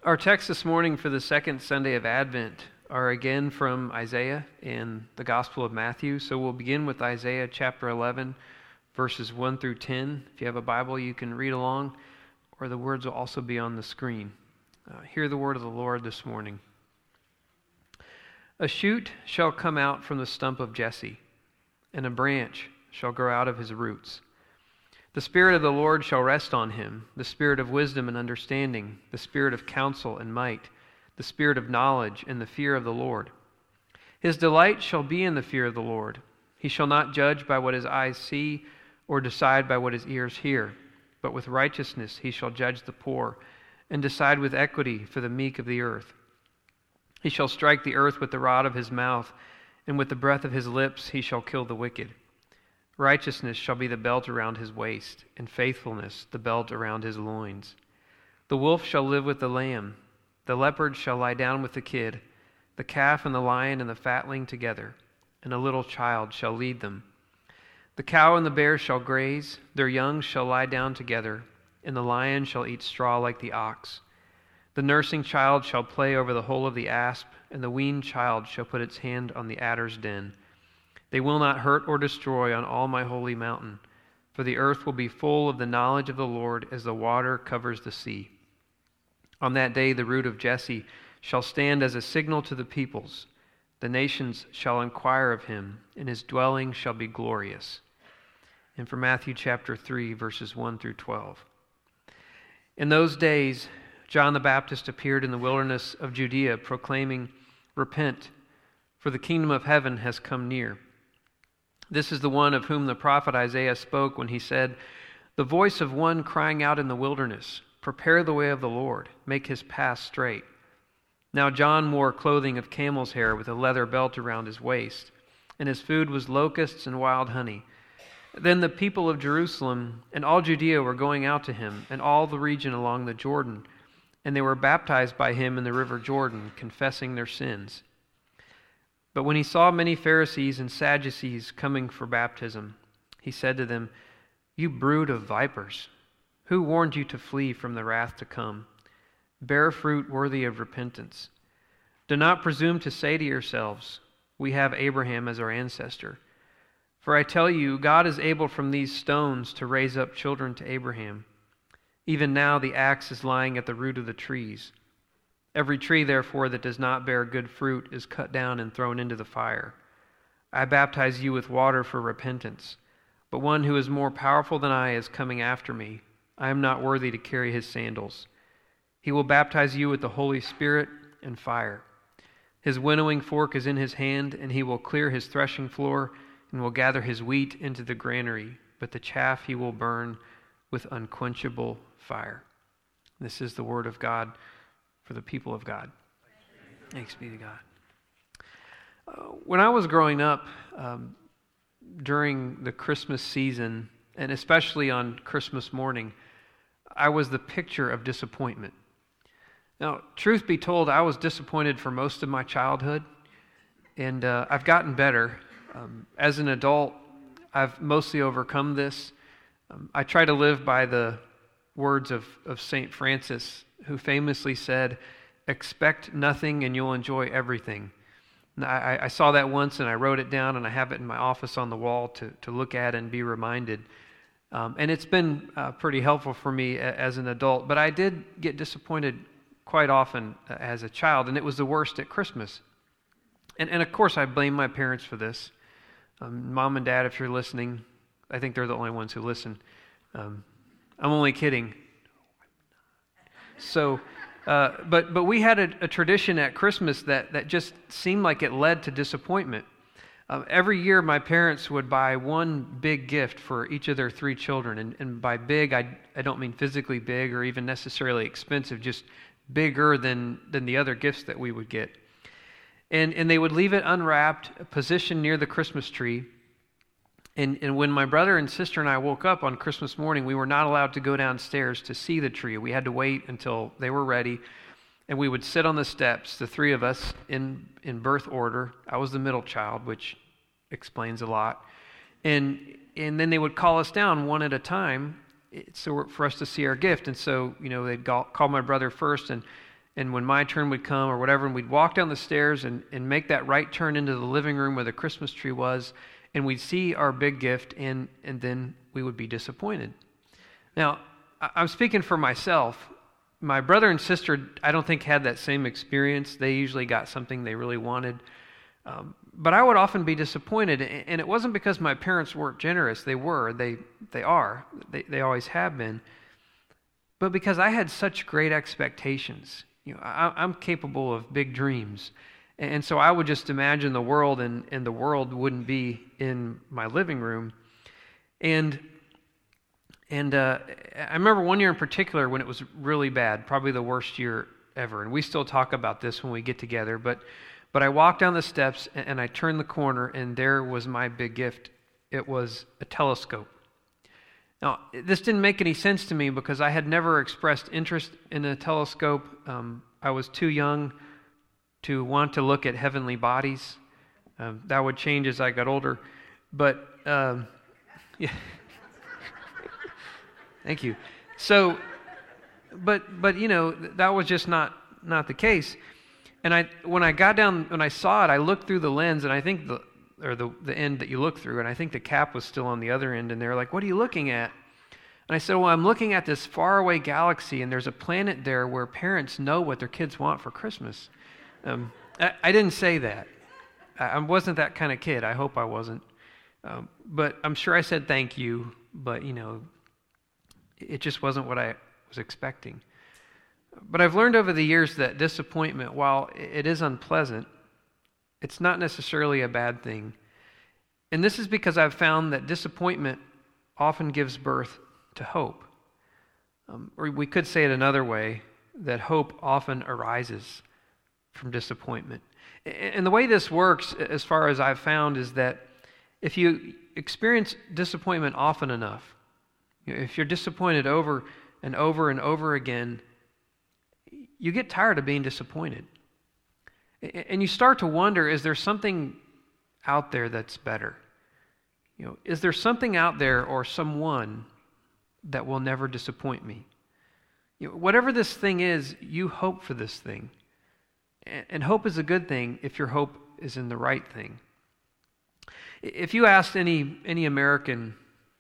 Our texts this morning for the second Sunday of Advent are again from Isaiah and the Gospel of Matthew. So we'll begin with Isaiah chapter 11, verses 1 through 10. If you have a Bible, you can read along, or the words will also be on the screen. Hear the word of the Lord this morning. A shoot shall come out from the stump of Jesse, and a branch shall grow out of his roots. The Spirit of the Lord shall rest on him, the Spirit of wisdom and understanding, the Spirit of counsel and might, the Spirit of knowledge and the fear of the Lord. His delight shall be in the fear of the Lord. He shall not judge by what his eyes see, or decide by what his ears hear, but with righteousness he shall judge the poor, and decide with equity for the meek of the earth. He shall strike the earth with the rod of his mouth, and with the breath of his lips he shall kill the wicked. Righteousness shall be the belt around his waist, and faithfulness the belt around his loins. The wolf shall live with the lamb, the leopard shall lie down with the kid, the calf and the lion and the fatling together, and a little child shall lead them. The cow and the bear shall graze, their young shall lie down together, and the lion shall eat straw like the ox. The nursing child shall play over the hole of the asp, and the weaned child shall put its hand on the adder's den. They will not hurt or destroy on all my holy mountain, for the earth will be full of the knowledge of the Lord as the water covers the sea. On that day the root of Jesse shall stand as a signal to the peoples. The nations shall inquire of him, and his dwelling shall be glorious. And from Matthew chapter 3, verses 1 through 12. In those days John the Baptist appeared in the wilderness of Judea, proclaiming, "Repent, for the kingdom of heaven has come near." This is the one of whom the prophet Isaiah spoke when he said, "The voice of one crying out in the wilderness, prepare the way of the Lord, make his path straight." Now John wore clothing of camel's hair with a leather belt around his waist, and his food was locusts and wild honey. Then the people of Jerusalem and all Judea were going out to him, and all the region along the Jordan, and they were baptized by him in the river Jordan, confessing their sins. But when he saw many Pharisees and Sadducees coming for baptism, he said to them, "You brood of vipers, who warned you to flee from the wrath to come? Bear fruit worthy of repentance. Do not presume to say to yourselves, 'We have Abraham as our ancestor.' For I tell you, God is able from these stones to raise up children to Abraham. Even now the axe is lying at the root of the trees. Every tree, therefore, that does not bear good fruit is cut down and thrown into the fire. I baptize you with water for repentance, but one who is more powerful than I is coming after me. I am not worthy to carry his sandals. He will baptize you with the Holy Spirit and fire. His winnowing fork is in his hand, and he will clear his threshing floor and will gather his wheat into the granary, but the chaff he will burn with unquenchable fire." This is the word of God for the people of God. Thanks be to God. When I was growing up, during the Christmas season, and especially on Christmas morning, I was the picture of disappointment. Now, truth be told, I was disappointed for most of my childhood, and I've gotten better. As an adult, I've mostly overcome this. I try to live by the words of St. Francis, who famously said, "Expect nothing and you'll enjoy everything." I saw that once and I wrote it down, and I have it in my office on the wall to look at and be reminded. And it's been pretty helpful for me as an adult. But I did get disappointed quite often as a child, and it was the worst at Christmas. And of course I blame my parents for this. Mom and Dad, if you're listening, I think they're the only ones who listen. I'm only kidding. So, but we had a tradition at Christmas that just seemed like it led to disappointment. Every year, my parents would buy one big gift for each of their three children, and by big, I don't mean physically big or even necessarily expensive, just bigger than the other gifts that we would get. And they would leave it unwrapped, positioned near the Christmas tree. And when my brother and sister and I woke up on Christmas morning, we were not allowed to go downstairs to see the tree. We had to wait until they were ready, and we would sit on the steps, the three of us, in birth order. I was the middle child, which explains a lot. And then they would call us down one at a time for us to see our gift. And so, they'd call my brother first, and And when my turn would come or whatever, and we'd walk down the stairs and make that right turn into the living room where the Christmas tree was, and we'd see our big gift, and then we would be disappointed. Now, I'm speaking for myself. My brother and sister, I don't think, had that same experience. They usually got something they really wanted. But I would often be disappointed, and it wasn't because my parents weren't generous. They were. They are. They always have been. But because I had such great expectations. I'm capable of big dreams. And so I would just imagine the world, and the world wouldn't be in my living room. And I remember one year in particular when it was really bad, probably the worst year ever. And we still talk about this when we get together. But I walked down the steps, and I turned the corner, and there was my big gift. It was a telescope. Now, this didn't make any sense to me because I had never expressed interest in a telescope. I was too young to want to look at heavenly bodies. That would change as I got older. But, yeah. Thank you. So, but that was just not the case. And when I saw it, I looked through the lens, and I think the end that you look through, and I think the cap was still on the other end, and they were like, "What are you looking at?" And I said, "Well, I'm looking at this faraway galaxy, and there's a planet there where parents know what their kids want for Christmas." I didn't say that. I wasn't that kind of kid. I hope I wasn't. But I'm sure I said thank you, but, it just wasn't what I was expecting. But I've learned over the years that disappointment, while it is unpleasant, it's not necessarily a bad thing. And this is because I've found that disappointment often gives birth to hope. Or we could say it another way, that hope often arises from disappointment. And the way this works, as far as I've found, is that if you experience disappointment often enough, if you're disappointed over and over and over again, you get tired of being disappointed. And you start to wonder, is there something out there that's better? Is there something out there or someone that will never disappoint me? Whatever this thing is, you hope for this thing. And hope is a good thing if your hope is in the right thing. If you asked any American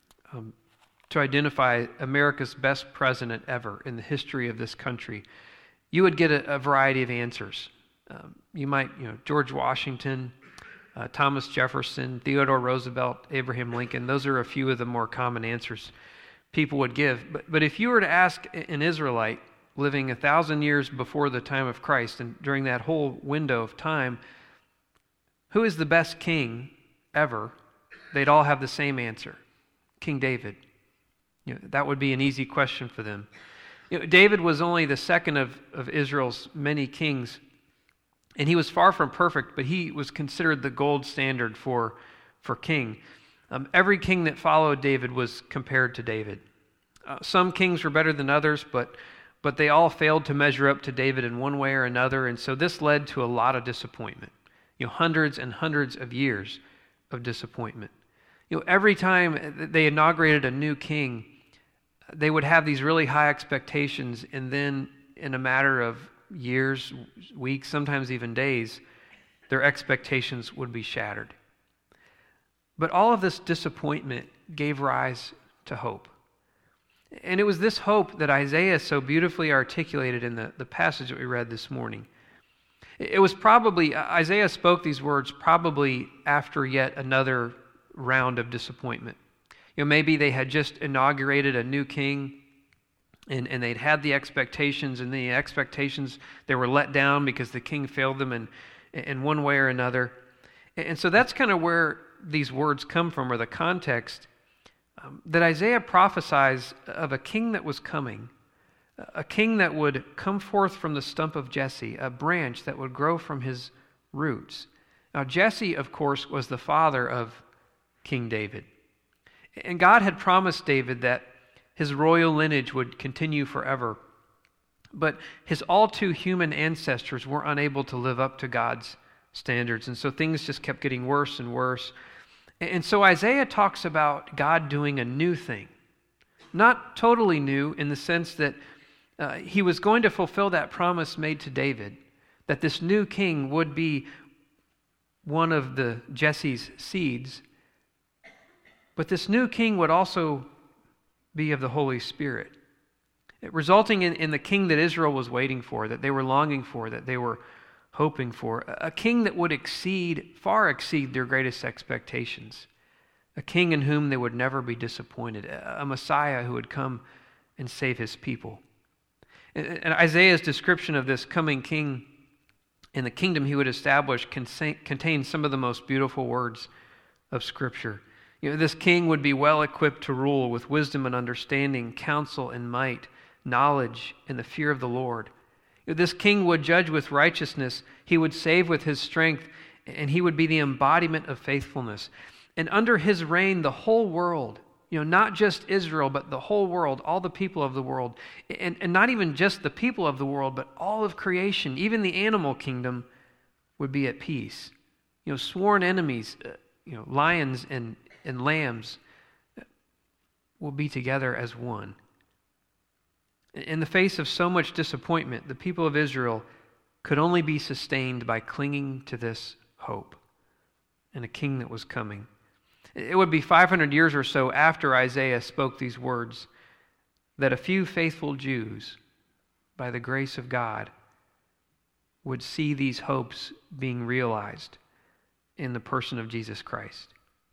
to identify America's best president ever in the history of this country, you would get a variety of answers. You might, George Washington, Thomas Jefferson, Theodore Roosevelt, Abraham Lincoln. Those are a few of the more common answers people would give. But if you were to ask an Israelite living 1,000 years before the time of Christ, and during that whole window of time, who is the best king ever, they'd all have the same answer: King David. That would be an easy question for them. David was only the second of Israel's many kings, and he was far from perfect, but he was considered the gold standard for king. Every king that followed David was compared to David. Some kings were better than others, but they all failed to measure up to David in one way or another, and so this led to a lot of disappointment. Hundreds and hundreds of years of disappointment. Every time they inaugurated a new king, they would have these really high expectations, and then in a matter of years, weeks, sometimes even days, their expectations would be shattered. But all of this disappointment gave rise to hope. And it was this hope that Isaiah so beautifully articulated in the passage that we read this morning. It was probably, Isaiah spoke these words probably after yet another round of disappointment. Maybe they had just inaugurated a new king, and they'd had the expectations, and the expectations, they were let down because the king failed them in one way or another. And so that's kind of where these words come from, or the context, that Isaiah prophesies of a king that was coming, a king that would come forth from the stump of Jesse, a branch that would grow from his roots. Now, Jesse, of course, was the father of King David. And God had promised David that his royal lineage would continue forever. But his all too human ancestors were unable to live up to God's standards. And so things just kept getting worse and worse. And so Isaiah talks about God doing a new thing. Not totally new in the sense that He was going to fulfill that promise made to David, that this new king would be one of the Jesse's seeds, but this new king would also be of the Holy Spirit, resulting in the king that Israel was waiting for, that they were longing for, that they were hoping for, a king that would far exceed their greatest expectations, a king in whom they would never be disappointed, a Messiah who would come and save his people. And Isaiah's description of this coming king and the kingdom he would establish contains some of the most beautiful words of Scripture. This king would be well equipped to rule with wisdom and understanding, counsel and might, knowledge and the fear of the Lord. This king would judge with righteousness, he would save with his strength, and he would be the embodiment of faithfulness. And under his reign, the whole world, not just Israel, but the whole world, all the people of the world, and not even just the people of the world, but all of creation, even the animal kingdom, would be at peace. Sworn enemies, lions and lambs will be together as one. In the face of so much disappointment, the people of Israel could only be sustained by clinging to this hope and a king that was coming. It would be 500 years or so after Isaiah spoke these words that a few faithful Jews, by the grace of God, would see these hopes being realized in the person of Jesus Christ.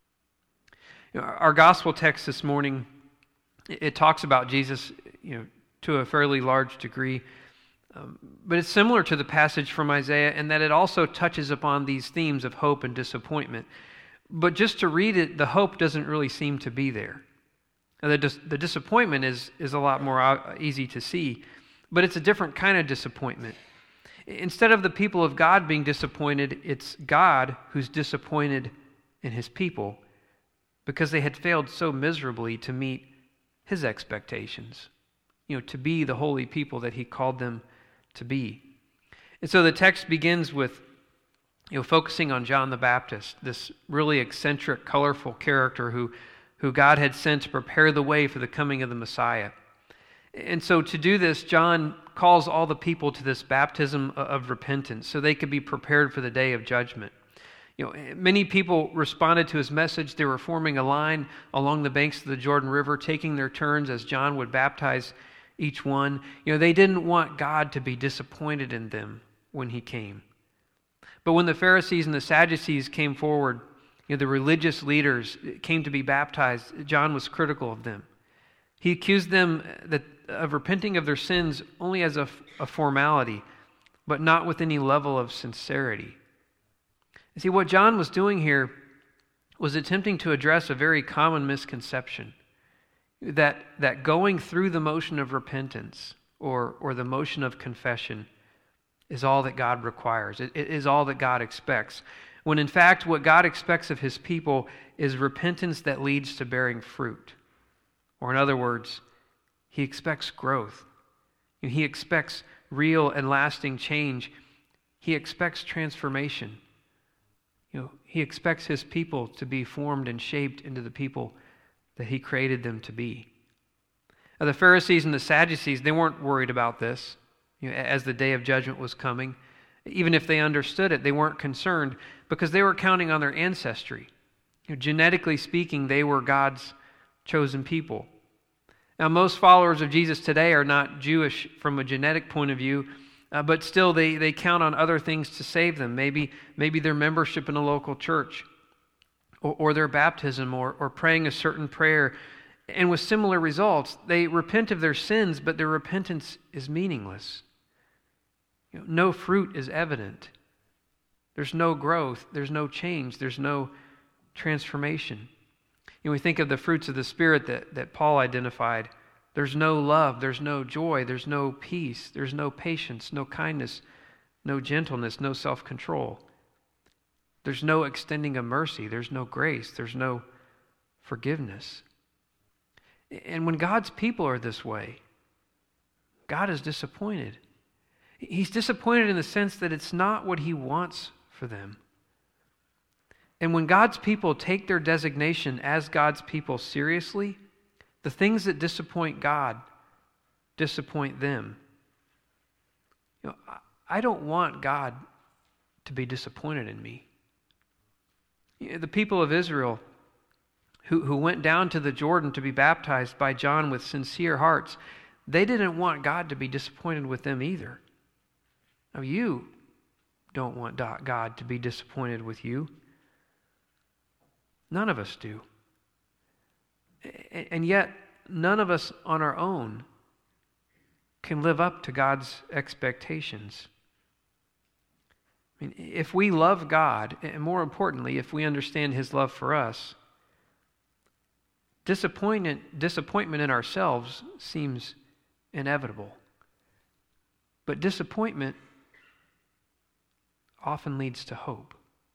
Our gospel text this morning, it talks about Jesus, to a fairly large degree, but it's similar to the passage from Isaiah in that it also touches upon these themes of hope and disappointment. But just to read it, the hope doesn't really seem to be there. The disappointment is a lot more easy to see, but it's a different kind of disappointment. Instead of the people of God being disappointed, it's God who's disappointed in his people because they had failed so miserably to meet his expectations, to be the holy people that he called them to be. And so the text begins with focusing on John the Baptist, this really eccentric, colorful character who God had sent to prepare the way for the coming of the Messiah. And so to do this, John calls all the people to this baptism of repentance so they could be prepared for the day of judgment. Many people responded to his message. They were forming a line along the banks of the Jordan River, taking their turns as John would baptize each one. They didn't want God to be disappointed in them when he came. But when the Pharisees and the Sadducees came forward, the religious leaders came to be baptized, John was critical of them. He accused them of repenting of their sins only as a formality, but not with any level of sincerity. You see, what John was doing here was attempting to address a very common misconception, that going through the motion of repentance or the motion of confession is all that God requires. It is all that God expects. When in fact, what God expects of his people is repentance that leads to bearing fruit. Or in other words, he expects growth. He expects real and lasting change. He expects transformation. He expects his people to be formed and shaped into the people that he created them to be. Now, the Pharisees and the Sadducees, they weren't worried about this. As the day of judgment was coming. Even if they understood it, they weren't concerned because they were counting on their ancestry. Genetically speaking, they were God's chosen people. Now, most followers of Jesus today are not Jewish from a genetic point of view, but still they count on other things to save them. Maybe their membership in a local church or their baptism or praying a certain prayer. And with similar results, they repent of their sins, but their repentance is meaningless. No fruit is evident. There's no growth. There's no change. There's no transformation. We think of the fruits of the Spirit that Paul identified. There's no love. There's no joy. There's no peace. There's no patience, no kindness, no gentleness, no self-control. There's no extending of mercy. There's no grace. There's no forgiveness. And when God's people are this way, God is disappointed. He's disappointed in the sense that it's not what he wants for them. And when God's people take their designation as God's people seriously, the things that disappoint God disappoint them. I don't want God to be disappointed in me. The people of Israel who went down to the Jordan to be baptized by John with sincere hearts, they didn't want God to be disappointed with them either. Now, you don't want God to be disappointed with you. None of us do. And yet, none of us on our own can live up to God's expectations. I mean, if we love God, and more importantly, if we understand His love for us, disappointment in ourselves seems inevitable. But disappointment often leads to hope.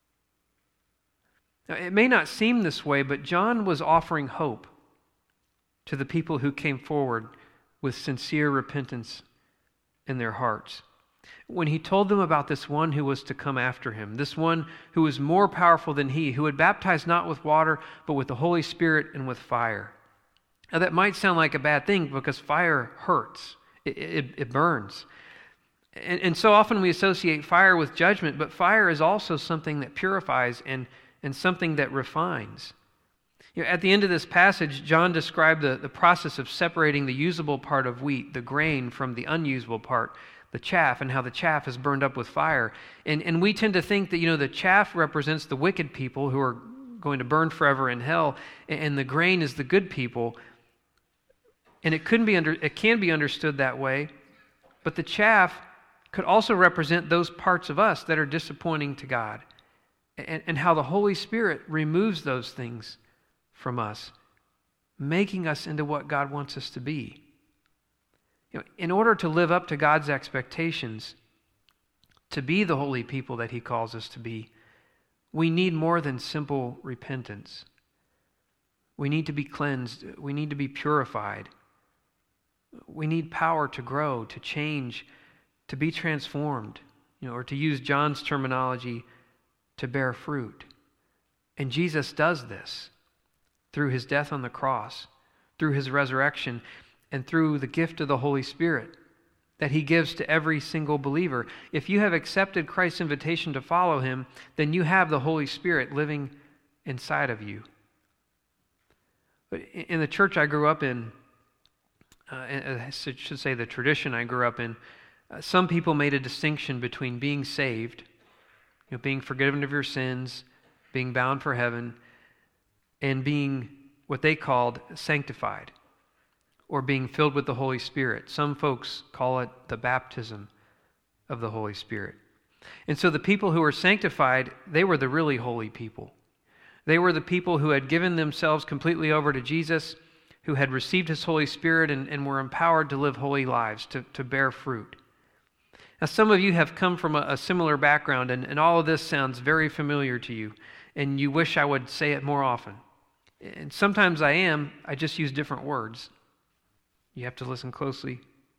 Now, it may not seem this way, but John was offering hope to the people who came forward with sincere repentance in their hearts. When he told them about this one who was to come after him, this one who was more powerful than he, who would baptize not with water, but with the Holy Spirit and with fire. Now that might sound like a bad thing because fire hurts. It burns. And so often we associate fire with judgment, but fire is also something that purifies and something that refines. At the end of this passage, John described the process of separating the usable part of wheat, the grain, from the unusable part, the chaff, and how the chaff is burned up with fire. And we tend to think that, the chaff represents the wicked people who are going to burn forever in hell, and the grain is the good people. And it can be understood that way, but the chaff could also represent those parts of us that are disappointing to God, and how the Holy Spirit removes those things from us, making us into what God wants us to be. In order to live up to God's expectations, to be the holy people that He calls us to be, we need more than simple repentance. We need to be cleansed. We need to be purified. We need power to grow, to change, to be transformed, or to use John's terminology, to bear fruit. And Jesus does this through His death on the cross, through His resurrection, and through the gift of the Holy Spirit that He gives to every single believer. If you have accepted Christ's invitation to follow Him, then you have the Holy Spirit living inside of you. But in the church I grew up in, I should say the tradition I grew up in, some people made a distinction between being saved, being forgiven of your sins, being bound for heaven, and being what they called sanctified, or being filled with the Holy Spirit. Some folks call it the baptism of the Holy Spirit. And so the people who were sanctified, they were the really holy people. They were the people who had given themselves completely over to Jesus, who had received His Holy Spirit and were empowered to live holy lives, to bear fruit. Now, some of you have come from a similar background, and all of this sounds very familiar to you, and you wish I would say it more often. And sometimes I just use different words. You have to listen closely.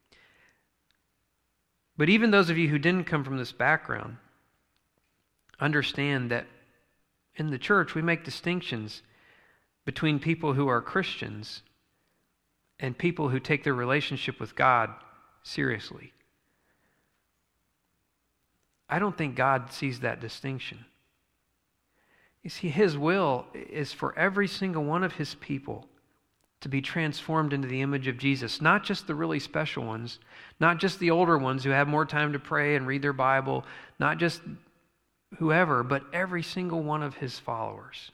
But even those of you who didn't come from this background understand that in the church we make distinctions between people who are Christians and people who take their relationship with God seriously. I don't think God sees that distinction. You see, His will is for every single one of His people to be transformed into the image of Jesus, not just the really special ones, not just the older ones who have more time to pray and read their Bible, not just whoever, but every single one of His followers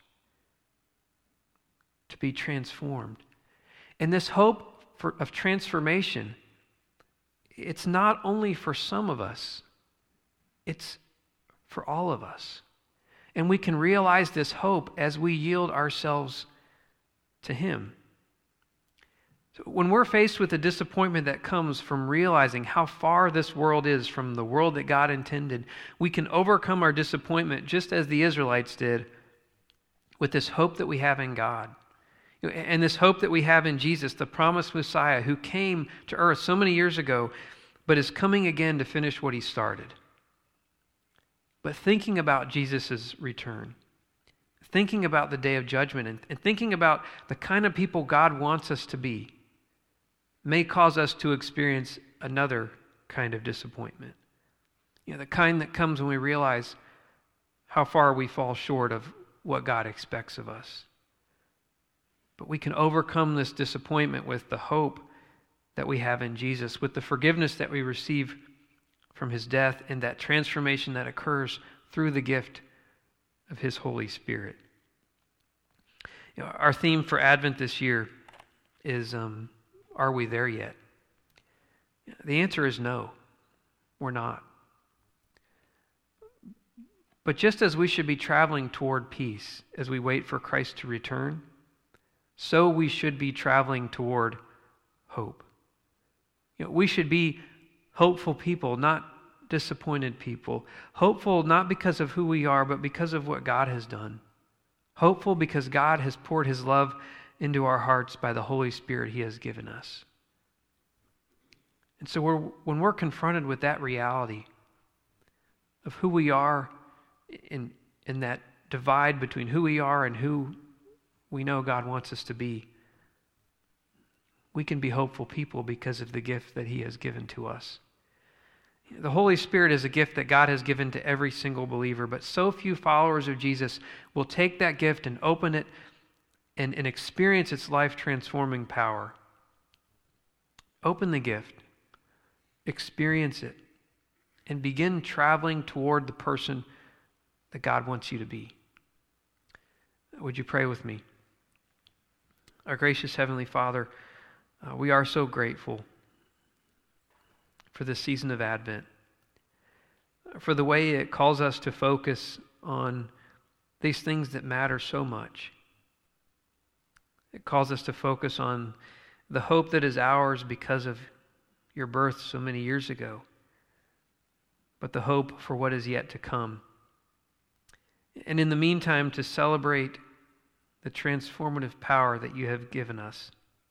to be transformed. And this hope of transformation, it's not only for some of us, it's for all of us. And we can realize this hope as we yield ourselves to Him. So when we're faced with the disappointment that comes from realizing how far this world is from the world that God intended, we can overcome our disappointment just as the Israelites did with this hope that we have in God. And this hope that we have in Jesus, the promised Messiah who came to earth so many years ago, but is coming again to finish what He started. But thinking about Jesus' return, thinking about the day of judgment, and thinking about the kind of people God wants us to be, may cause us to experience another kind of disappointment. The kind that comes when we realize how far we fall short of what God expects of us. But we can overcome this disappointment with the hope that we have in Jesus, with the forgiveness that we receive from his death, and that transformation that occurs through the gift of his Holy Spirit. Our theme for Advent this year is, are we there yet? The answer is no, we're not. But just as we should be traveling toward peace as we wait for Christ to return, so we should be traveling toward hope. We should be hopeful people, not disappointed people. Hopeful not because of who we are, but because of what God has done. Hopeful because God has poured his love into our hearts by the Holy Spirit he has given us. And so when we're confronted with that reality of who we are in that divide between who we are and who we know God wants us to be, we can be hopeful people because of the gift that he has given to us. The Holy Spirit is a gift that God has given to every single believer, but so few followers of Jesus will take that gift and open it and experience its life-transforming power. Open the gift, experience it, and begin traveling toward the person that God wants you to be. Would you pray with me? Our gracious Heavenly Father, we are so grateful for this season of Advent, for the way it calls us to focus on these things that matter so much. It calls us to focus on the hope that is ours because of your birth so many years ago, but the hope for what is yet to come. And in the meantime, to celebrate the transformative power that you have given us.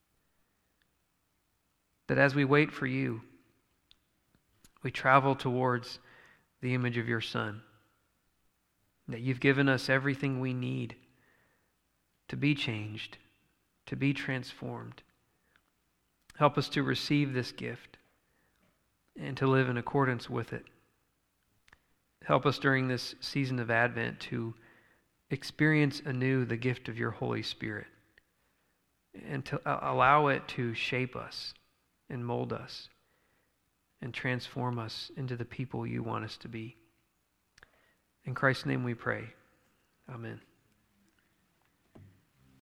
That as we wait for you, we travel towards the image of your Son. That you've given us everything we need to be changed, to be transformed. Help us to receive this gift and to live in accordance with it. Help us during this season of Advent to experience anew the gift of your Holy Spirit and to allow it to shape us and mold us and transform us into the people you want us to be. In Christ's name we pray. Amen.